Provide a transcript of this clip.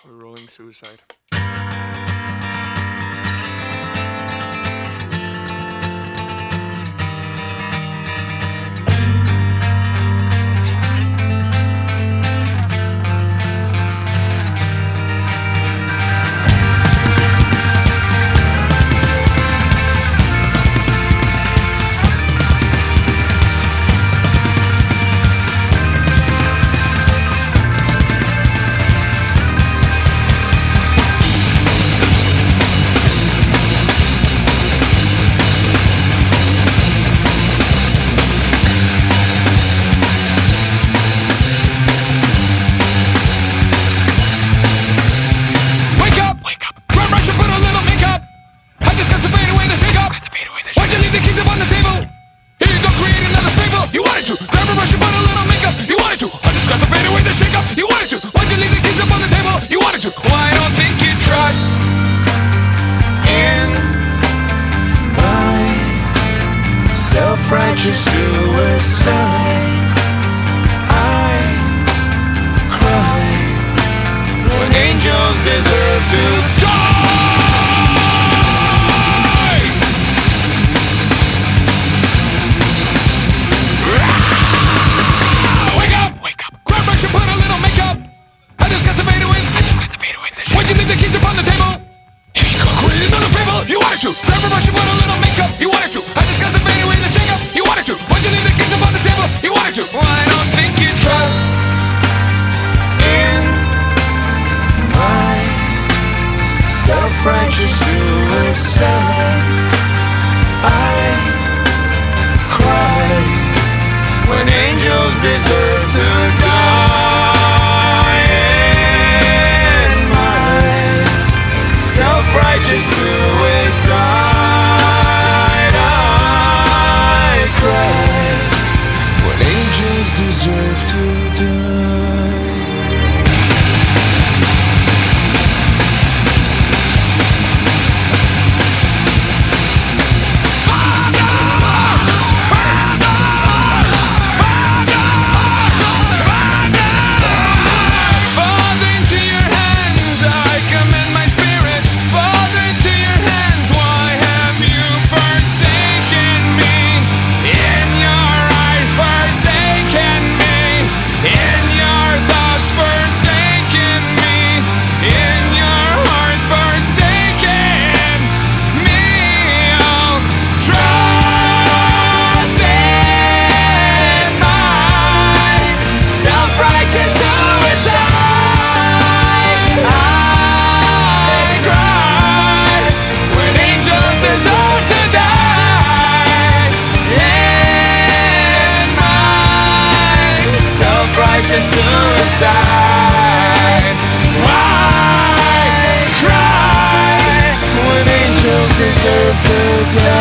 Rolling Suicide. Self-righteous suicide. I cry when angels deserve to die. Wake up! Wake up! Grab brush and put a little makeup. I discuss the fade away. Why'd you leave the keys upon the table? Here you go, create another fable. You wanted to. Grab a brush and put a little makeup. You wanted to. I discuss the fade away. You wanted to. Why'd you leave the keys upon the table? You wanted to. Well, I don't think you trust in my self-righteous suicide. I cry when angels deserve to die. In my self-righteous suicide, when angels deserve to die. Father, into your hands I commend my spirit. Father, into your hands, why have you forsaken me? In your eyes forsaken me, in your thoughts forsaken me, in your heart forsaken me. Oh, trust in my self-righteous suicide. I cry when angels deserve to die. Self-righteous suicide. Why cry when angels deserve to die?